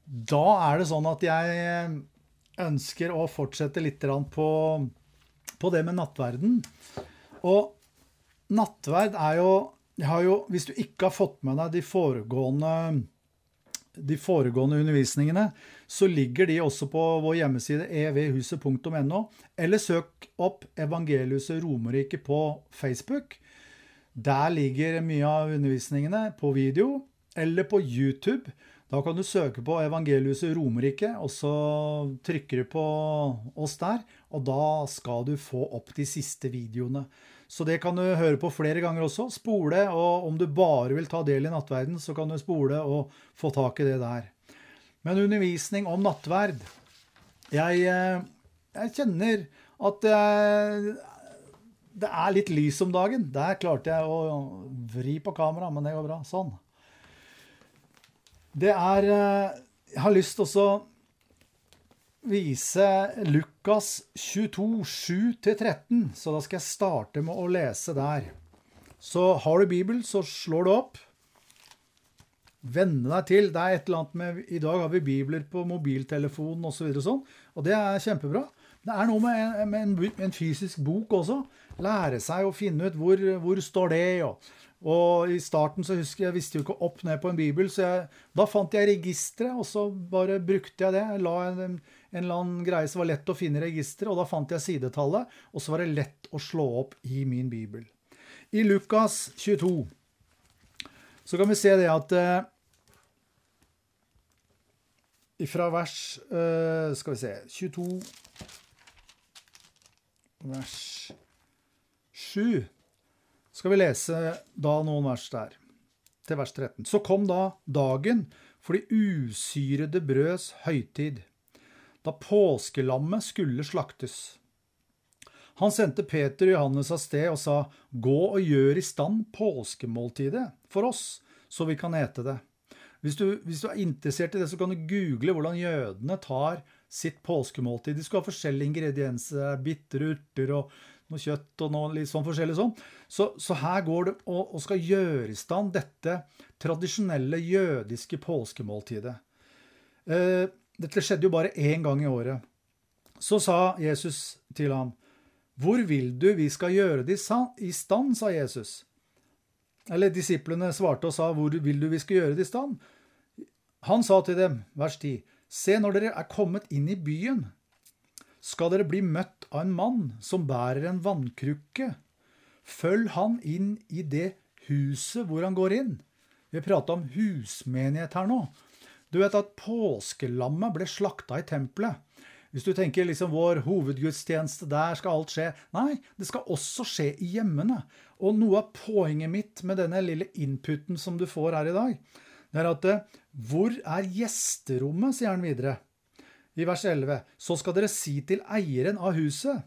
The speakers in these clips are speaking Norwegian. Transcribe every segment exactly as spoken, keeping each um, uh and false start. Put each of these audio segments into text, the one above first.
Da er det sånn at jeg ønsker å fortsette litt grann på, på det med nattverden. Og nattverd er jo, jeg har jo, hvis du ikke har fått med deg de foregående, de foregående undervisningene, så ligger de også på vår hjemmeside e v huset punktum no, eller søk opp Evangelius Romerike på Facebook. Der ligger mye av undervisningene på video, eller på YouTube. Da kan du søke på Evangelius Romerike, og så trykker du på oss der, og da skal du få opp de siste videoene. Så det kan du høre på flere ganger også, spole, og om du bare vil ta del i nattverden, så kan du spole og få tak i det der. Men undervisning om nattverd, jeg, jeg kjenner at jeg, det er litt lys om dagen. Der klarte jeg å vri på kamera, men det går bra, sånn. Det er, jeg har lyst til å vise Lukas tjueto, sju til tretten, så da skal jeg starte med å lese der. Så har du Bibel, så slår du opp. Vende deg til, det er et eller annet med, i dag har vi bibler på mobiltelefonen og så videre og sånn, og det er kjempebra. Det er noe med en, med en, en fysisk bok også, lære seg å finne ut hvor, hvor står det, og, og i starten så husker jeg, visste jo ikke opp ned på en bibel, så jeg, da fant jeg registre, og så bare brukte jeg det, jeg la en, en eller annen greie som var lett å finne registre, og da fant jeg sidetallet, og så var det lett å slå opp i min bibel. I Lukas tjueto, så kan vi se det at eh, fra vers, eh, skal vi se, tjueto, vers sju, skal vi lese da noen vers der, til vers tretten. Så kom da dagen for de usyrede brøds høytid, da påskelammet skulle slaktes. Han sendte Peter og Johannes av sted og sa, gå og gjør i stand påskemåltidet for oss, så vi kan ete det. Hvis du, hvis du er interessert i det, så kan du google hvordan jødene tar sitt påskemåltid. De skal ha forskjellige ingredienser, bitre urter og noe kjøtt og noe litt sånn forskjellig sånn. Så, så her går det og, og skal gjøre i stand dette tradisjonelle jødiske påskemåltidet. Eh, dette skjedde jo bare en gang i året. Så sa Jesus til ham, hvor vil du vi skal gjøre det i stand, sa Jesus. Eller disiplene svarte og sa, hvor vil du vi skal gjøre det i stand? Han sa til dem, vers ti, se når dere er kommet inn i byen, skal dere bli møtt av en mann som bærer en vannkrukke. Følg han inn i det huset hvor han går inn. Vi prater om husmenighet her nå. Du vet at påskelammet ble slakta i tempelet. Hvis du tenker liksom vår hovedgudstjeneste, der skal alt skje. Nei, det skal også skje i hjemmene. Og noe av poenget mitt med denne lille inputen som du får her i dag, det er at hvor er gjesterommet, sier han videre. I vers elleve, så skal dere si til eieren av huset.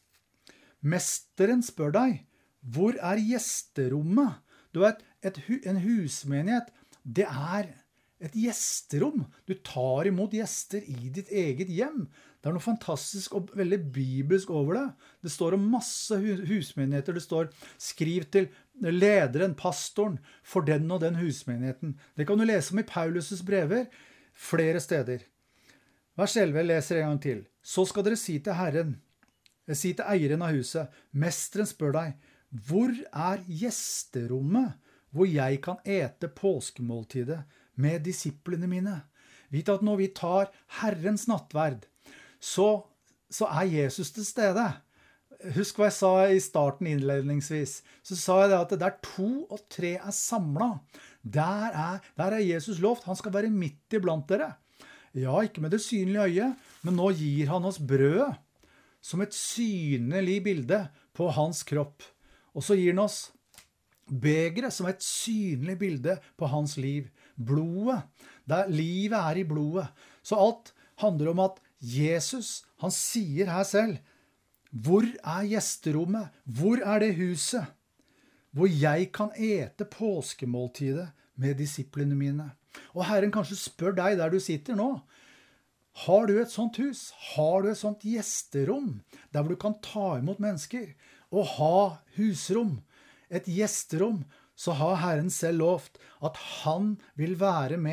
Mesteren spør deg, hvor er gjesterommet? Du vet, et, en husmenighet, det er et gjesterom. Du tar imot gjester i ditt eget hjem. Det er noe fantastisk og veldig bibelsk over det. Det står om masse husmenigheter. Det står, skriv til lederen, pastoren, for den og den husmenigheten. Det kan du lese om i Paulus' brever flere steder. Vers elleve leser en gang til. Så skal dere si til Herren, si til eieren av huset, mesteren spør deg, hvor er gjesterommet, hvor jeg kan ete påskemåltidet med disiplene mine? Vit at når vi tar Herrens nattverd, så, så er Jesus til stede. Husk hva jeg sa i starten innledningsvis. Så sa jeg det at der to og tre er samlet, der er, der er Jesus lovt. Han skal være midt iblant dere. Ja, ikke med det synlige øyet, men nå gir han oss brødet som et synlig bilde på hans kropp. Og så gir han oss begeret som et synlig bilde på hans liv. Blodet, der livet er i blodet. Så alt handler om at Jesus, han sier her selv, hvor er gjesterommet? Hvor er det huset? Hvor jeg kan ete påskemåltidet med disiplene mine. Og Herren kanskje spør deg der du sitter nå, har du et sånt hus? Har du et sånt gjesterom der hvor du kan ta imot mennesker og ha husrom? Et gjesterom, så har Herren selv lovt at han vil være med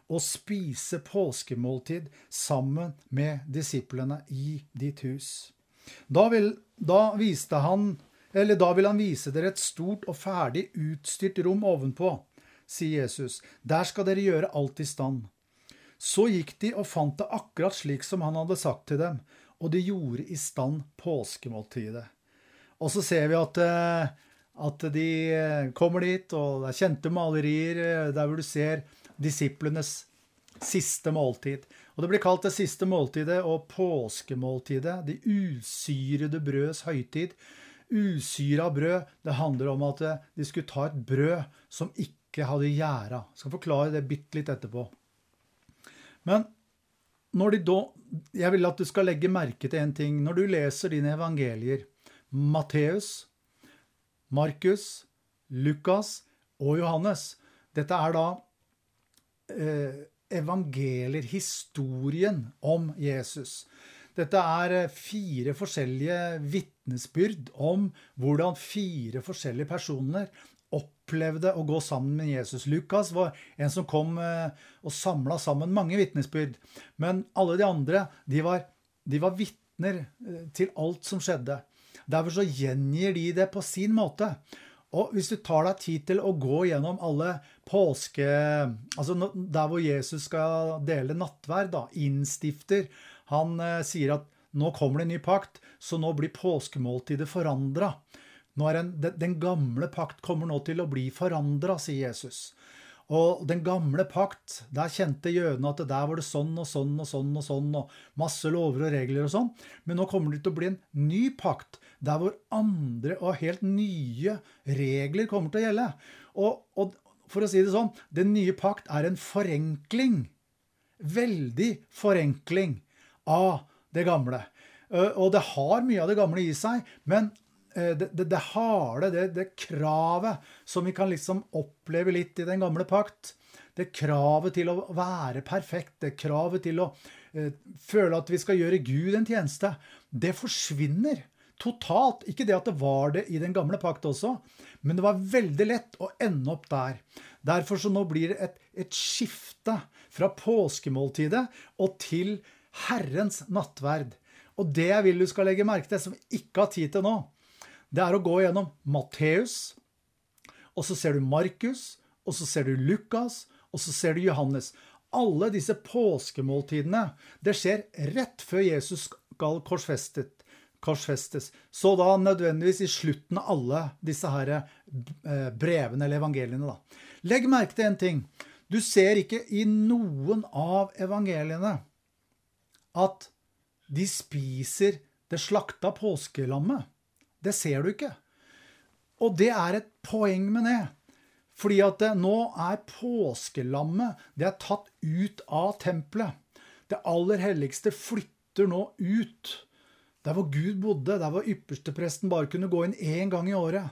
å spise påskemåltid sammen med disiplene i ditt hus. Da vil, da viste han, eller da vil han vise dere et stort og ferdig utstyrt rom ovenpå, sier Jesus. Der skal dere gjøre alt i stand. Så gikk de og fant det akkurat slik som han hadde sagt til dem, og de gjorde i stand påskemåltidet. Og så ser vi at, at de kommer dit, og det er kjente malerier der hvor du ser disiplenes siste måltid. Og det blir kalt det siste måltidet og påskemåltidet, de usyrede brøds høytid. Usyra brød, det handler om at de skulle ta et brød som ikke hadde gjæra. Jeg skal forklare det bitte litt etterpå. Men når de da, jeg vil at du skal legge merke til en ting, når du leser dine evangelier, Matteus, Markus, Lukas og Johannes, dette er da eh, evangelier, historien om Jesus. Dette er fire forskjellige vittnesbyrd om hvordan fire forskjellige personer opplevde å gå sammen med Jesus. Lukas var en som kom og samlet sammen mange vittnesbyrd, men alle de andre, de var, de var vittner til alt som skjedde. Derfor så gjengir de det på sin måte. Og hvis du tar deg tid til å gå gjennom alle påske, altså der hvor Jesus skal dele nattverd, da, innstifter, han eh, sier at nå kommer det en ny pakt, så nå blir påskemåltidet forandret. Nå er en, den, den gamle pakt kommer nå til å bli forandret, sier Jesus. Og den gamle pakt, der kjente jødene at det der var det sånn og sånn og sånn og sånn, og masse lover og regler og sånn. Men nå kommer det til å bli en ny pakt, der hvor andre og helt nye regler kommer til å gjelde. Og, og for å si det sånn, den nye pakt er en forenkling, veldig forenkling av det gamle. Og det har mye av det gamle i seg, men Det, det, det harde, det, det kravet som vi kan liksom oppleve litt i den gamle pakt, det kravet til å være perfekt, det kravet til å eh, føle at vi skal gjøre Gud en tjeneste, det forsvinner totalt. Ikke det at det var det i den gamle pakt også, men det var veldig lett å ende opp der. Derfor så nå blir det et, et skifte fra påskemåltidet og til Herrens nattverd. Og det jeg vil du skal legge merke til, som vi ikke har tid til nå, det er å gå gjennom Matteus, og så ser du Markus, og så ser du Lukas, og så ser du Johannes. Alle disse påskemåltidene, det skjer rett før Jesus skal korsfestet, korsfestes. Så da nødvendigvis i slutten av alle disse her brevene eller evangeliene. Da. Legg merke til en ting. Du ser ikke i noen av evangeliene at de spiser det slakta påskelammet. Det ser du ikke. Og det er et poeng med det. Fordi at det, nå er påskelammet, det er tatt ut av tempelet. Det aller helligste flytter nå ut. Der hvor Gud bodde, der hvor ypperstepresten bare kunne gå inn en gang i året.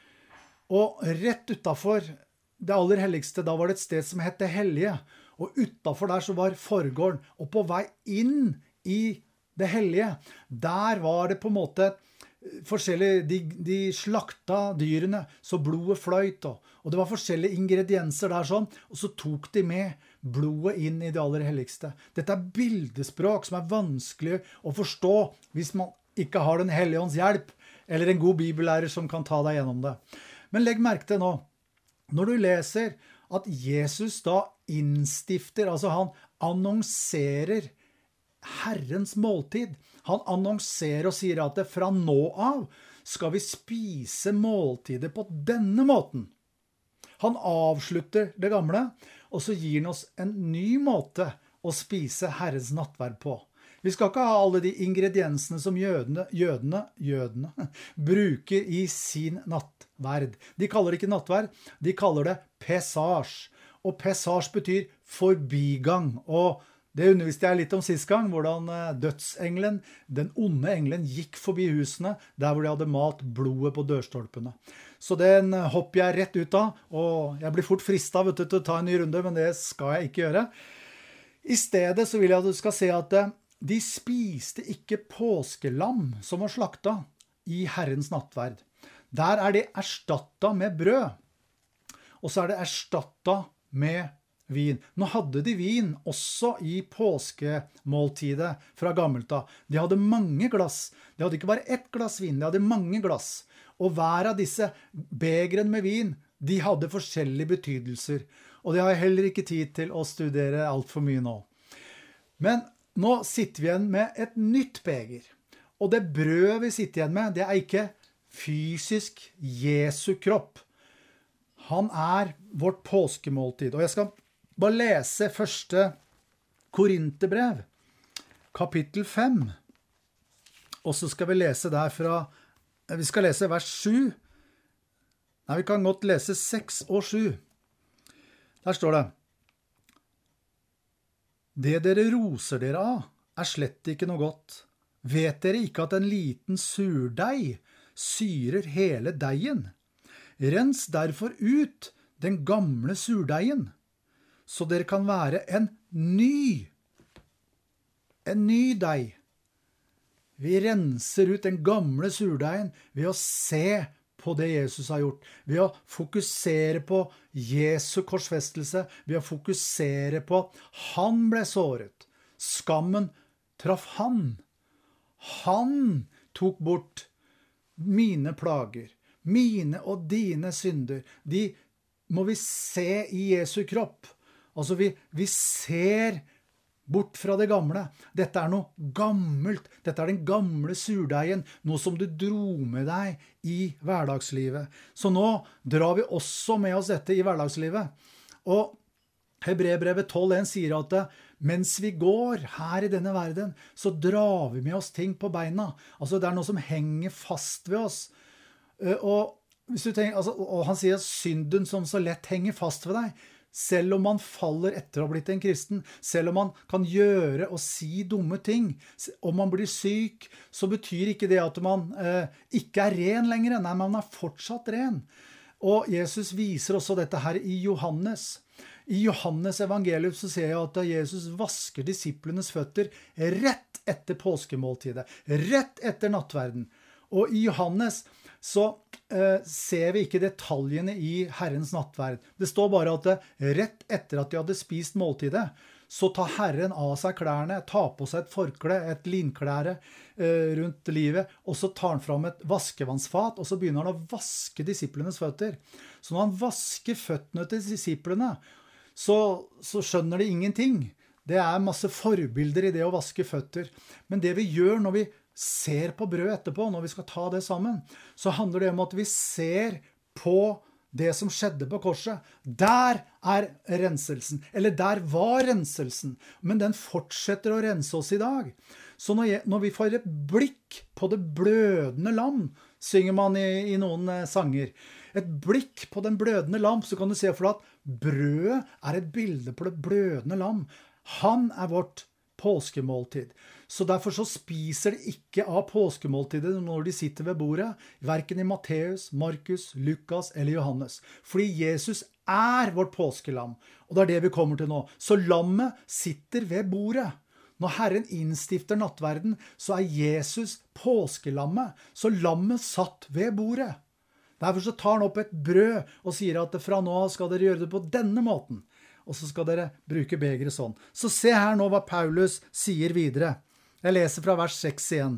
Og rett utenfor det aller helligste, da var det et sted som het Det Hellige. Og utenfor der så var forgården. Og på vei inn i Det Hellige, der var det på en måte forskjellige, de, de slakta dyrene, så blodet fløyt, og, og det var forskjellige ingredienser der sånn, og så tok de med blodet inn i det aller helligste. Dette er bildespråk som er vanskelig å forstå hvis man ikke har den hellige ånds hjelp, eller en god bibellærer som kan ta deg gjennom det. Men legg merke til nå, når du leser at Jesus da innstifter, altså han annonserer Herrens måltid. Han annonserer og sier at det fra nå av skal vi spise måltidet på denne måten. Han avslutter det gamle, og så gir han oss en ny måte å spise Herrens nattverd på. Vi skal ikke ha alle de ingrediensene som jødene, jødene, jødene bruker i sin nattverd. De kaller det ikke nattverd, de kaller det pesage. Og pesage betyr forbigang, og det underviste jeg litt om sist gang, hvordan dødsengelen, den onde engelen, gikk forbi husene, der hvor de hadde malt blodet på dørstolpene. Så den hopper jeg rett ut av, og jeg blir fort fristet vet du, til å ta en ny runde, men det skal jeg ikke gjøre. I stedet så vil jeg at du skal se at de spiste ikke påskelam som var slakta i Herrens nattverd. Der er det erstattet med brød, og så er det erstattet med vin. Nå hadde de vin også i påskemåltidet fra gammelt av. De hadde mange glass. De hadde ikke bare ett glass vin, de hadde mange glass. Og hver av disse begeren med vin, de hadde forskjellige betydelser. Og det har jeg heller ikke tid til å studere alt for mye nå. Men nå sitter vi igjen med et nytt beger. Og det brød vi sitter igjen med, det er ikke fysisk Jesu kropp. Han er vårt påskemåltid. Og jeg skal bare lese første Korinterbrev, kapittel fem. Og så skal vi lese derfra, vi skal lese vers sju. Nei, vi kan godt lese seks og sju. Der står det: Det dere roser dere av, er slett ikke noe godt. Vet dere ikke at en liten surdeig syrer hele deigen? Rens derfor ut den gamle surdeigen, så dere kan være en ny, en ny deig. Vi renser ut den gamle surdeigen ved å se på det Jesus har gjort, ved å fokusere på Jesu korsfestelse, ved å fokusere på at han ble såret. Skammen traff han. Han tok bort mine plager, mine og dine synder. De må vi se i Jesu kropp. Altså vi, vi ser bort fra det gamle. Dette er noe gammelt. Dette er den gamle surdeigen, noe som du dro med deg i hverdagslivet. Så nå drar vi også med oss dette i hverdagslivet. Og Hebreerbrevet tolv en sier at mens vi går her i denne verden, så drar vi med oss ting på beina. Altså det er noe som henger fast ved oss. Og, hvis du tenker, altså, og han sier at synden som så lett henger fast ved deg, selv om man faller etter å ha blitt en kristen, selv om man kan gjøre og si dumme ting, om man blir syk, så betyr ikke det at man eh, ikke er ren lenger. Nei, man er fortsatt ren. Og Jesus viser også dette her i Johannes. I Johannes evangelium så ser jeg at Jesus vasker disiplenes føtter rett etter påskemåltidet, rett etter nattverden. Og i Johannes så eh, ser vi ikke detaljene i Herrens nattverd. Det står bare at det, rett etter at de hadde spist måltidet, så tar Herren av seg klærne, tar på seg et forkle, et linklære eh, rundt livet, og så tar han fram et vaskevannsfat, og så begynner han å vaske disiplenes føtter. Så når han vasker føttene til disiplene, så, så skjønner de ingenting. Det er masse forbilder i det å vaske føtter. Men det vi gjør når vi ser på brød etterpå, når vi skal ta det sammen, så handler det om at vi ser på det som skjedde på korset. Der er renselsen, eller der var renselsen, men den fortsetter å rense oss i dag. Så når, jeg, når vi får et blikk på det blødende lam, synger man i, i noen eh, sanger, et blikk på den blødende lam, så kan du se for deg at brødet er et bilde på det blødende lam. Han er vårt påskemåltid. Så derfor så spiser de ikke av påskemåltidet når de sitter ved bordet, hverken i Matteus, Markus, Lukas eller Johannes. Fordi Jesus er vårt påskelam, og det er det vi kommer til nå. Så lammet sitter ved bordet. Når Herren innstifter nattverden, så er Jesus påskelammet, så lammet satt ved bordet. Derfor så tar han opp et brød og sier at fra nå skal dere gjøre det på denne måten. Og så skal dere bruke begeret sånn. Så se her nå hva Paulus sier videre. Jeg leser fra vers seks igjen.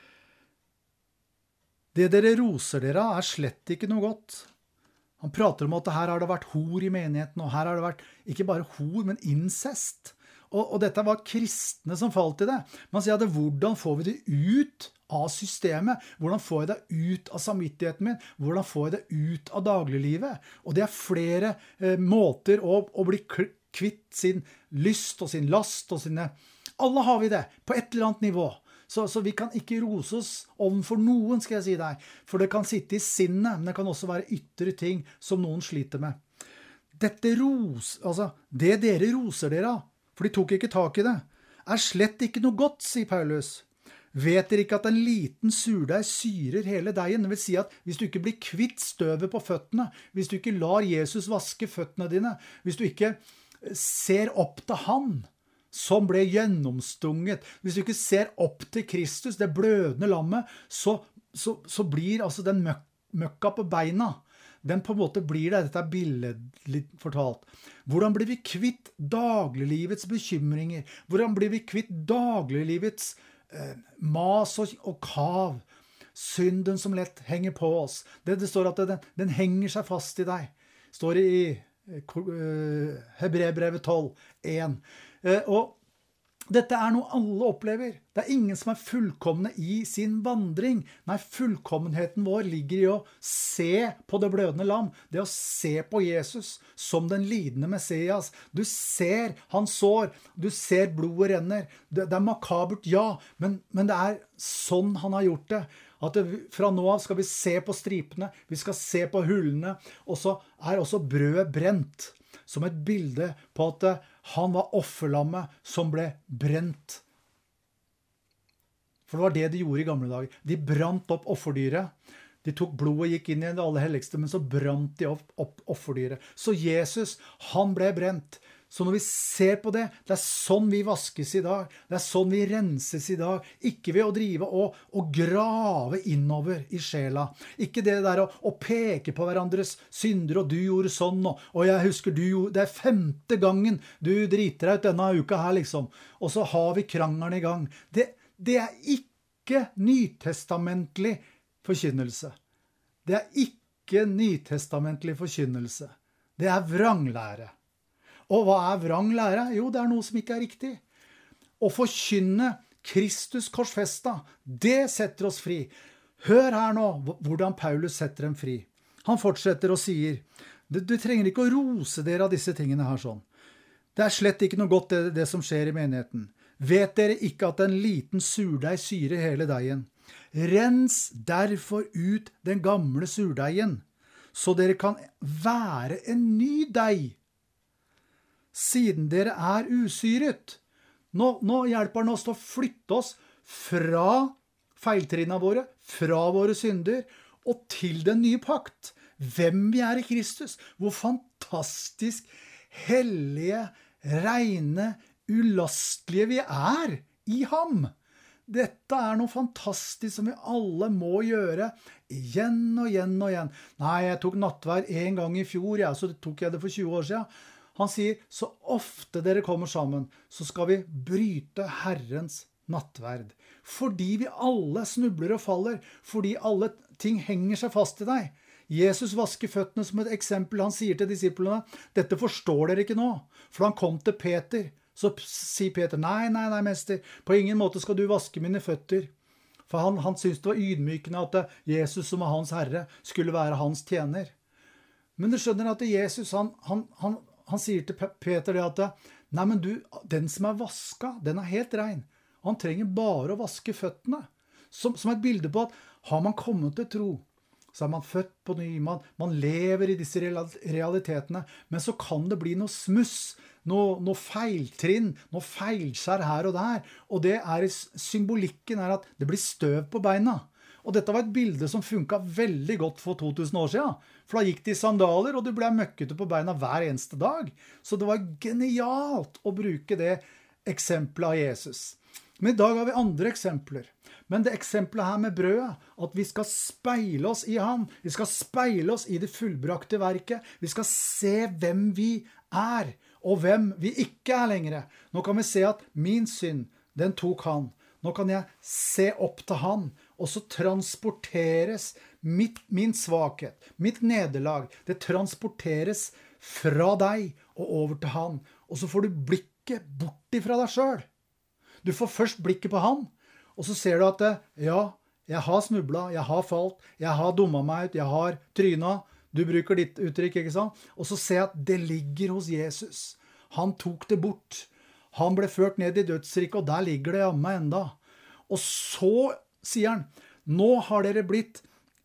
Det dere roser dere av er slett ikke noe godt. Han prater om at her har det vært hor i menigheten, og her har det vært ikke bare hor, men incest. Og, og dette var kristne som falt i det. Man sier at hvordan får vi det ut av systemet? Hvordan får jeg det ut av samvittigheten min? Hvordan får jeg det ut av dagliglivet? Og det er flere eh, måter å, å bli kvitt sin lyst og sin last og sine... Alle har vi det, på et eller annet nivå. Så, så vi kan ikke rose oss overfor noen, skal jeg si deg. For det kan sitte i sinnet, men det kan også være ytre ting som noen sliter med. Dette ros, altså, det dere roser dere av, for de tok ikke tak i det, er slett ikke noe godt, sier Paulus. Vet dere ikke at en liten surdeig syrer hele deigen? Det vil si at hvis du ikke blir kvitt støvet på føttene, hvis du ikke lar Jesus vaske føttene dine, hvis du ikke ser opp til han, som ble gjennomstunget, hvis du ikke ser opp til Kristus, det blødende lammet, så, så, så blir altså den møk, møkka på beina, den på en måte blir det, dette er billedlig fortalt. Hvordan blir vi kvitt dagliglivets bekymringer? Hvordan blir vi kvitt dagliglivets eh, mas og, og kav? Synden som lett henger på oss. Det, det står at den, den henger seg fast i deg. Står i uh, Hebreerbrevet tolv, én. Uh, og dette er noe alle opplever. Det er ingen som er fullkomne i sin vandring. Nei, fullkommenheten vår ligger i å se på det blødende lam. Det å se på Jesus som den lidende Messias. Du ser hans sår. Du ser blodet renner. Det, det er makabert, ja, men, men det er sånn han har gjort det. At det, fra nå av skal vi se på stripene, vi skal se på hullene, og så er også brødet brent, som et bilde på at han var offerlammet som ble brent. For det var det de gjorde i gamle dager. De brant opp offerdyret. De tok blodet og gikk inn i det aller helligste, men så brant de opp, opp offerdyret. Så Jesus, han ble brent. Så når vi ser på det, det er sånn vi vaskes i dag. Det er sånn vi renses i dag. Ikke ved å drive og, og grave innover i sjela. Ikke det der å, å peke på hverandres synder, og du gjorde sånn, og, og jeg husker du gjorde, det er femte gangen du driter deg ut denne uka her, liksom. Og så har vi krangelen i gang. Det, det er ikke nytestamentlig forkynnelse. Det er ikke nytestamentlig forkynnelse. Det er vranglære. Og hva er vrang lære? Jo, det er noe som ikke er riktig. Å forkynne Kristus korsfesta, det setter oss fri. Hør her nå hvordan Paulus setter dem fri. Han fortsetter og sier, du, du trenger ikke å rose dere av disse tingene her sånn. Det er slett ikke noe godt det, det som skjer i menigheten. Vet dere ikke at en liten surdeig syrer hele deigen? Rens derfor ut den gamle surdeigen, så dere kan være en ny deig, siden dere er usyret. Nå, nå hjelper han oss til å flytte oss fra feiltrinnene våre, fra våre synder, og til den nye pakt. Hvem vi er i Kristus. Hvor fantastisk hellige, rene, ulastelige vi er i ham. Dette er noe fantastisk som vi alle må gjøre igjen og igjen og igjen. Nei, jeg tok nattvær en gang i fjor, ja, så tok jeg det for tjue år siden. Han sier, så ofte dere kommer sammen, så skal vi bryte Herrens nattverd. Fordi vi alle snubler og faller, fordi alle ting henger seg fast i deg. Jesus vasker føttene som et eksempel. Han sier til disiplene, dette forstår dere ikke nå. For han kom til Peter, så sier Peter, nei, nei, nei, mester, på ingen måte skal du vaske mine føtter. For han, han syntes det var ydmykende at Jesus som er hans herre skulle være hans tjener. Men du skjønner at Jesus, han, han, han Han sier til Peter det at, nei, men du, den som er vasket, den er helt ren. Han trenger bare å vaske føttene. Som, som et bilde på at har man kommet til tro, så er man født på ny, man, man lever i disse realitetene, men så kan det bli noe smuss, noe, noe feiltrinn, noe feilskjær her og der. Og det er, symbolikken er at det blir støv på beina. Og dette var et bilde som funket veldig godt for to tusen år siden. For da gikk de i sandaler, og du ble møkkete på beina hver eneste dag. Så det var genialt å bruke det eksempelet av Jesus. Men i dag har vi andre eksempler. Men det eksempelet her med brødet, at vi skal speile oss i ham. Vi skal speile oss i det fullbrakte verket. Vi skal se hvem vi er, og hvem vi ikke er lenger. Nå kan vi se at min synd, den tok han. Nå kan jeg se opp til han, og så transporteres mitt, min svakhet, mitt nederlag, det transporteres fra deg og over til han. Og så får du blikket bort ifra deg selv. Du får først blikket på han, og så ser du at ja, jeg har snublet, jeg har falt, jeg har dummet meg ut, jeg har trynet. Du bruker ditt uttrykk, ikke sant? Og så ser jeg at det ligger hos Jesus. Han tok det bort. Han ble ført ned i dødsriket, og der ligger det jammen enda. Og så sier han, nå har dere blitt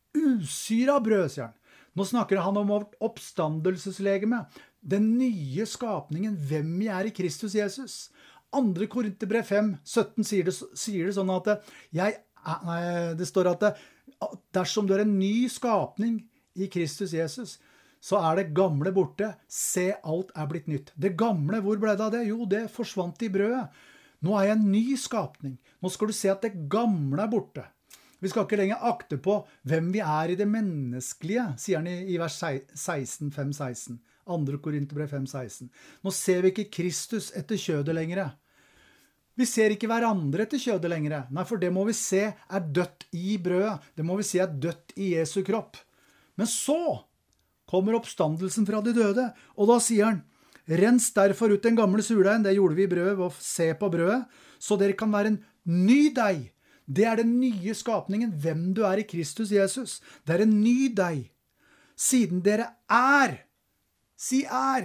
usyre av brød, sier han. Nå snakker han om oppstandelseslegeme, den nye skapningen, hvem vi er i Kristus Jesus. Andre Korinterbrev fem sytten sier det, sier det sånn at jeg, nei, det står at dersom du er en ny skapning i Kristus Jesus, så er det gamle borte. Se, alt er blitt nytt. Det gamle, hvor ble det av det? Jo, det forsvant i brødet. Nå er jeg en ny skapning. Nå skal du se at det gamle er borte. Vi skal ikke lenger akte på hvem vi er i det menneskelige, sier han i, i vers seksten, fem seksten. andre Korinterbrev fem seksten. Nå ser vi ikke Kristus etter kjødet lenger. Vi ser ikke hverandre etter kjødet lenger. Nei, for det må vi se er dødt i brødet. Det må vi se er dødt i Jesu kropp. Men så kommer oppstandelsen fra de døde, og da sier han, rens derfor ut den gamle surdeigen, det gjorde vi i brødet, og se på brødet, så dere kan være en ny deig. Det er den nye skapningen, hvem du er i Kristus Jesus. Det er en ny deig. Siden dere er, si er,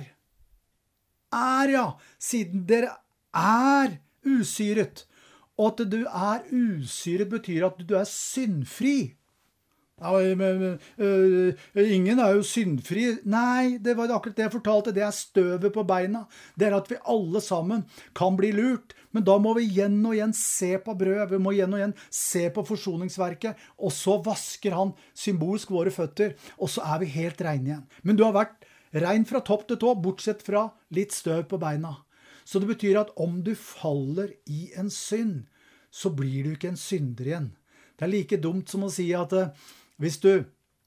er ja, siden dere er usyret, og at du er usyret betyr at du er syndfri. Ja, men, uh, ingen er jo syndfri. Nei, det var akkurat det jeg fortalte. Det er støvet på beina. Det er at vi alle sammen kan bli lurt. Men da må vi igjen og igjen se på brød. Vi må igjen og igjen se på forsoningsverket. Og så vasker han symbolsk våre føtter. Og så er vi helt reine igjen. Men du har vært rein fra topp til tå, bortsett fra litt støv på beina. Så det betyr at om du faller i en synd, så blir du ikke en synder igjen. Det er like dumt som å si at uh, hvis du,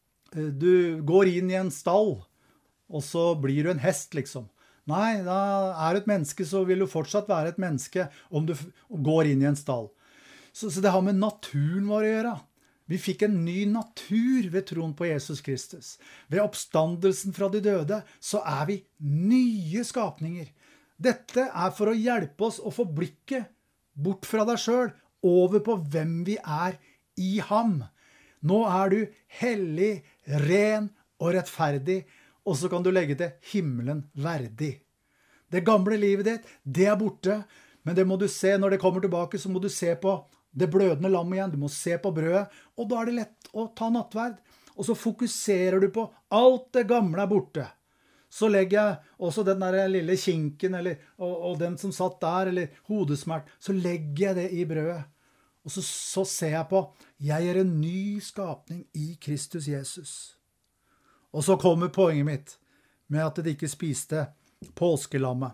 du går inn i en stall, og så blir du en hest, liksom. Nei, da er du et menneske, så vil du fortsatt være et menneske om du går inn i en stall. Så, så det har med naturen vår å gjøre. Vi fikk en ny natur ved troen på Jesus Kristus. Ved oppstandelsen fra de døde, så er vi nye skapninger. Dette er for å hjelpe oss å få blikket bort fra deg selv, over på hvem vi er i ham. Nå er du hellig, ren og rettferdig, og så kan du legge til himmelen verdig. Det gamle livet ditt, det er borte, men det må du se når det kommer tilbake, så må du se på det blødende lam igjen, du må se på brødet, og da er det lett å ta nattverd, og så fokuserer du på alt det gamle er borte. Så legger jeg også den der lille kinken, eller, og, og den som satt der, eller hodesmert, så legger jeg det i brødet. Og så, så ser jeg på, jeg er en ny skapning i Kristus Jesus. Og så kommer poenget mitt, med at de ikke spiste påskelammet.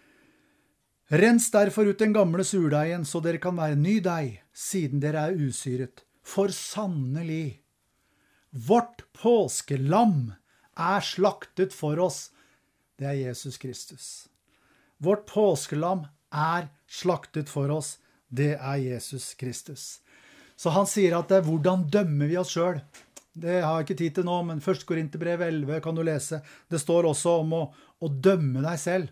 Rens derfor ut den gamle surdeigen, så dere kan være ny deig, siden dere er usyret. For sannelig, vårt påskelam er slaktet for oss. Det er Jesus Kristus. Vårt påskelam er slaktet for oss. Det er Jesus Kristus. Så han sier at det er hvordan dømmer vi oss selv. Det har jeg ikke tid til nå, men første Korinterbrev elleve kan du lese. Det står også om å, å dømme deg selv.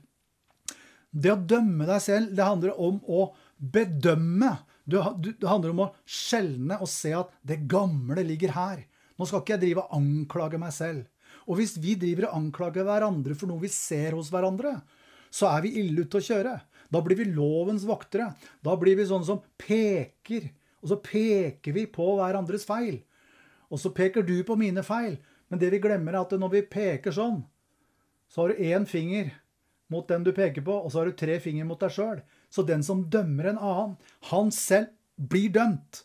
Det å dømme deg selv, det handler om å bedømme. Det handler om å skjelne og se at det gamle ligger her. Nå skal ikke jeg drive og anklage meg selv. Og hvis vi driver og anklager hverandre for noe vi ser hos hverandre, så er vi ille ute å kjøre. Da blir vi lovens voktere. Da blir vi sånn som peker, og så peker vi på hverandres feil. Og så peker du på mine feil. Men det vi glemmer er at når vi peker sånn, så har du en finger mot den du peker på, og så har du tre finger mot deg selv. Så den som dømmer en annen, han selv blir dømt.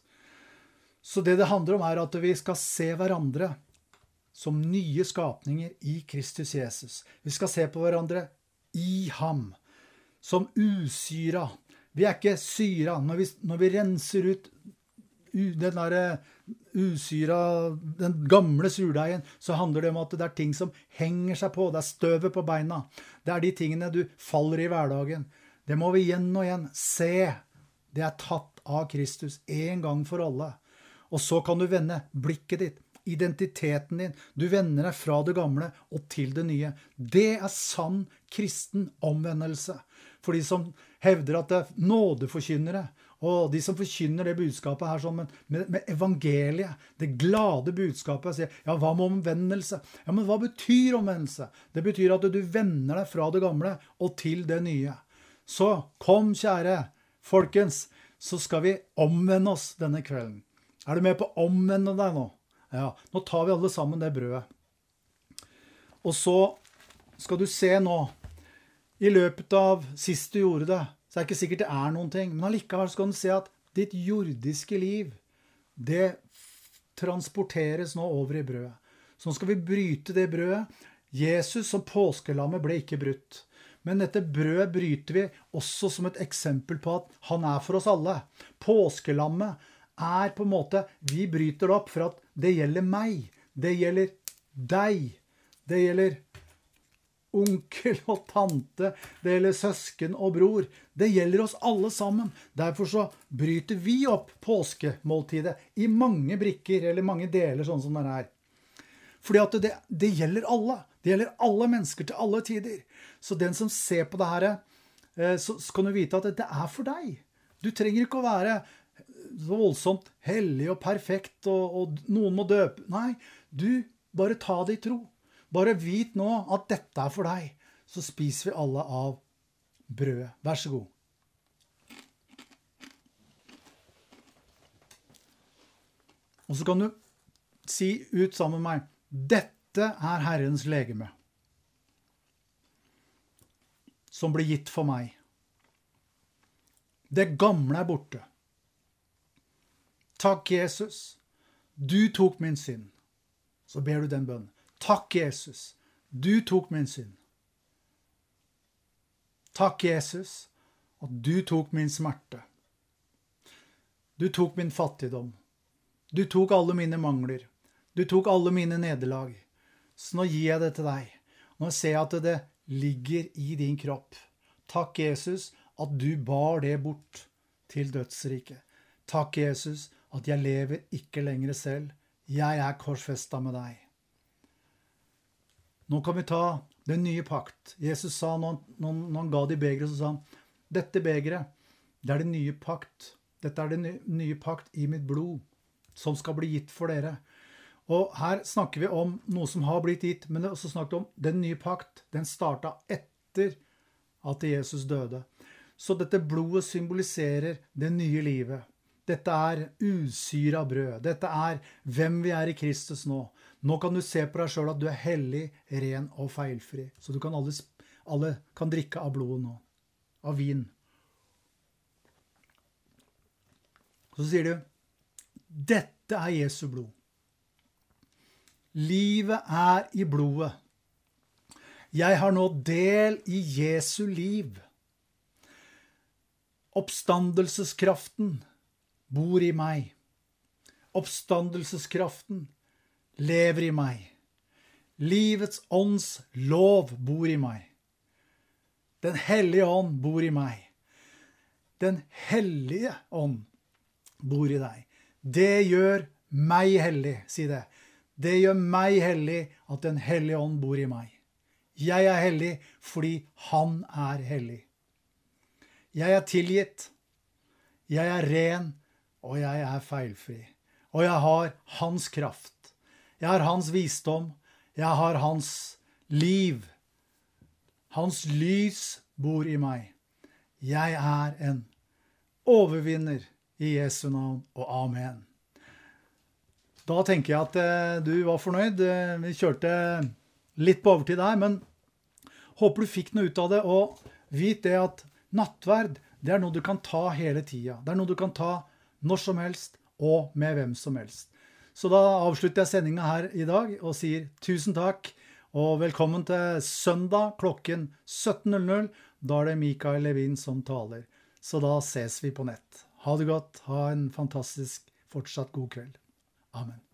Så det det handler om er at vi skal se hverandre som nye skapninger i Kristus Jesus. Vi skal se på hverandre i ham. Som usyra. Vi er ikke syra. Når vi, når vi renser ut den der usyra, den gamle surdeigen, så handler det om at det er ting som henger seg på. Det er støvet på beina. Det er de tingene du faller i hverdagen. Det må vi igjen og igjen se. Det er tatt av Kristus en gang for alle. Og så kan du vende blikket ditt, identiteten din. Du vender deg fra det gamle og til det nye. Det er sann kristen omvendelse. For de som hevder at det er nådeforkynnere, og de som forkynner det budskapet her sånn, med, med evangeliet, det glade budskapet, sier, ja, hva med omvendelse? Ja, men hva betyr omvendelse? Det betyr at du vender deg fra det gamle og til det nye. Så kom, kjære folkens, så skal vi omvende oss denne kvelden. Er du med på å omvende deg nå? Ja, nå tar vi alle sammen det brødet. Og så skal du se nå, i løpet av sist du gjorde det, så er det ikke sikkert det er noen ting, men allikevel skal du se at ditt jordiske liv, det transporteres nå over i brødet. Så nå skal vi bryte det brødet. Jesus som påskelammet ble ikke brutt. Men dette brødet bryter vi også som et eksempel på at han er for oss alle. Påskelammet er på en måte, vi bryter det opp for at det gjelder meg, det gjelder deg, det gjelder onkel og tante, det gjelder søsken og bror, det gjelder oss alle sammen. Derfor så bryter vi opp påskemåltidet i mange brikker, eller mange deler sånn som det er. Fordi at det, det gjelder alle, det gjelder alle mennesker til alle tider. Så den som ser på det her, så kan du vite at det er for deg. Du trenger ikke å være så voldsomt hellig og perfekt, og, og noen må døpe. Nei, du bare ta det i tro. Bare vit nå at dette er for deg. Så spiser vi alle av brødet. Vær så god. Og så kan du si ut sammen med meg, dette er Herrens legeme, som ble gitt for meg. Det gamle er borte. Takk, Jesus. Du tok min synd. Så ber du den bønnen. Takk, Jesus. Du tok min synd. Takk, Jesus, at du tok min smerte. Du tok min fattigdom. Du tok alle mine mangler. Du tok alle mine nederlag. Så nå gir jeg det til deg. Nå ser jeg at det ligger i din kropp. Takk, Jesus, at du bar det bort til dødsriket. Takk, Jesus, at jeg lever ikke lenger selv. Jeg er korsfestet med deg. Nå kan vi ta den nye pakt. Jesus sa, når han, når han ga de begre, så sa han, dette begre, det er den nye pakt. Dette er den nye pakt i mitt blod, som skal bli gitt for dere. Og her snakker vi om noe som har blitt gitt, men det er også snakket om den nye pakt. Den startet etter at Jesus døde. Så dette blodet symboliserer det nye livet. Dette er usyra brød. Dette er hvem vi er i Kristus nå. Nå kan du se på deg selv at du er hellig, ren og feilfri. Så du kan alle, alle kan drikke av blodet nå. Av vin. Så sier du, dette er Jesu blod. Livet er i blodet. Jeg har nå del i Jesu liv. Oppstandelseskraften bor i meg. Oppstandelseskraften lever i meg. Livets ånds lov bor i meg. Den hellige ånd bor i meg. Den hellige ånd bor i deg. Det gjør meg hellig, si det. Det gjør meg hellig at den hellige ånd bor i meg. Jeg er hellig fordi han er hellig. Jeg er tilgitt, jeg er ren, og jeg er feilfri. Og jeg har hans kraft. Jeg har hans visdom. Jeg har hans liv. Hans lys bor i meg. Jeg er en overvinner i Jesu navn, og amen. Da tenker jeg at eh, du var fornøyd. Vi kjørte litt på overtid der, men håper du fikk noe ut av det, og vit det at nattverd, det er noe du kan ta hele tida. Det er noe du kan ta når som helst, og med hvem som helst. Så da avslutter jeg sendingen her i dag, og sier tusen takk, og velkommen til søndag klokken sytten null null. Da er det Mikael Levin som taler. Så da ses vi på nett. Ha det godt, ha en fantastisk fortsatt god kveld. Amen.